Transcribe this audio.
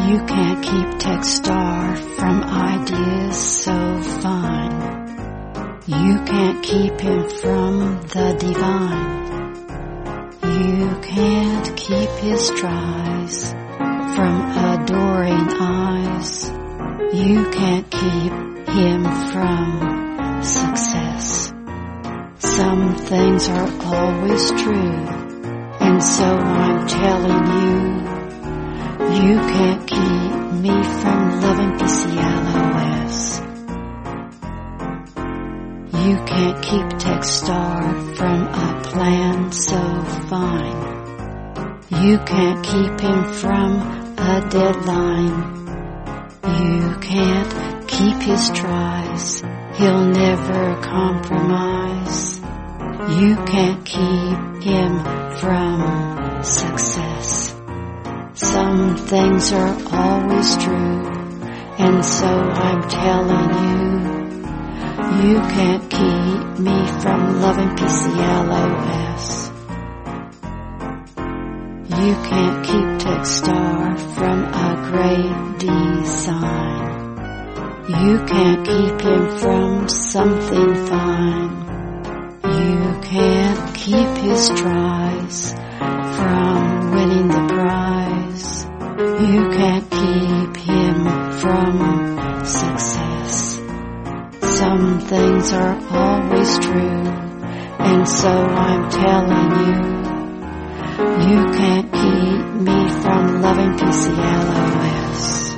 You can't keep Techstar from ideas so fine. You can't keep him from the divine. You can't keep his tries from adoring eyes. You can't keep him from success. Some things are always true, and so I'm telling you, you can't keep me from loving PCLOS. You can't keep Techstar from a plan so fine. You can't keep him from a deadline. You can't keep his tries. He'll never compromise. You can't keep him from success. Some things are always true, and so I'm telling you, you can't keep me from loving PCLOS. You can't keep Techstar from a great design. You can't keep him from something fine. You can't keep his tries from winning the prize. You can't keep him from success. Some things are always true, and so I'm telling you, you can't keep me from loving PCLOS.